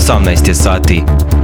18 je sati.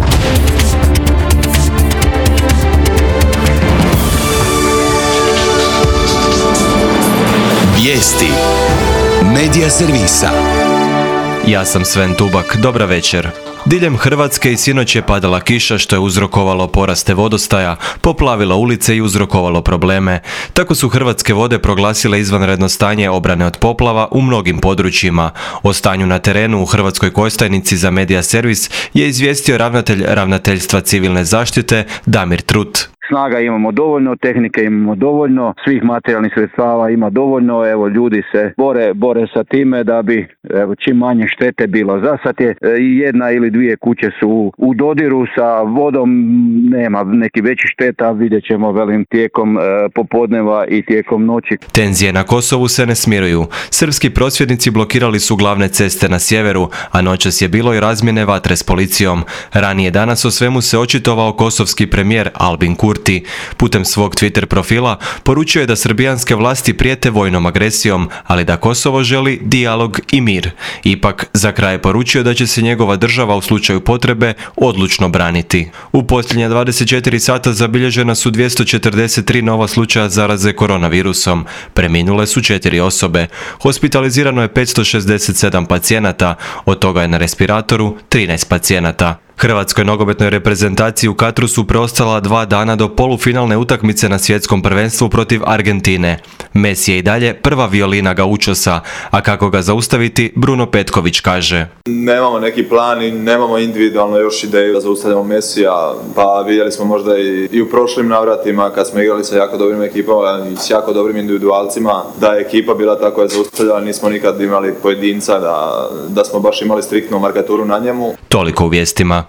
Vijesti Medija servisa. Ja sam Sven Tubak, dobra večer. Diljem Hrvatske i sinoć je padala kiša što je uzrokovalo poraste vodostaja, poplavilo ulice i uzrokovalo probleme. Tako su Hrvatske vode proglasile izvanredno stanje obrane od poplava u mnogim područjima. O stanju na terenu u Hrvatskoj Kostajnici za Medija servis je izvijestio ravnatelj Ravnateljstva civilne zaštite Damir Trut. Snaga imamo dovoljno, tehnike imamo dovoljno, svih materijalnih sredstava ima dovoljno, evo ljudi se bore sa time da bi čim manje štete bilo. Za sad je jedna ili dvije kuće su u dodiru sa vodom, nema nekih većih šteta, vidjet ćemo tijekom popodneva i tijekom noći. Tenzije na Kosovu se ne smiruju. Srpski prosvjednici blokirali su glavne ceste na sjeveru, a noćas je bilo i razmjene vatre s policijom. Ranije danas o svemu se očitovao kosovski premijer Albin Kurti. Putem svog Twitter profila poručio je da srbijanske vlasti prijete vojnom agresijom, ali da Kosovo želi dijalog i mir. Ipak, za kraj je poručio da će se njegova država u slučaju potrebe odlučno braniti. U posljednja 24 sata zabilježena su 243 nova slučaja zaraze koronavirusom. Preminule su 4 osobe. Hospitalizirano je 567 pacijenata, od toga je na respiratoru 13 pacijenata. Hrvatskoj nogometnoj reprezentaciji u Katru su preostala 2 dana do polufinalne utakmice na svjetskom prvenstvu protiv Argentine. Messi je i dalje prva violina gaučosa, a kako ga zaustaviti, Bruno Petković kaže: Nemamo neki plan i nemamo individualno još ideju da zaustavljamo Messija, pa vidjeli smo možda i u prošlim navratima kad smo igrali sa jako dobrim ekipama i s jako dobrim individualcima, da je ekipa bila tako je zaustavljala, nismo nikad imali pojedinca da smo baš imali striktnu markaturu na njemu. Toliko u vijestima.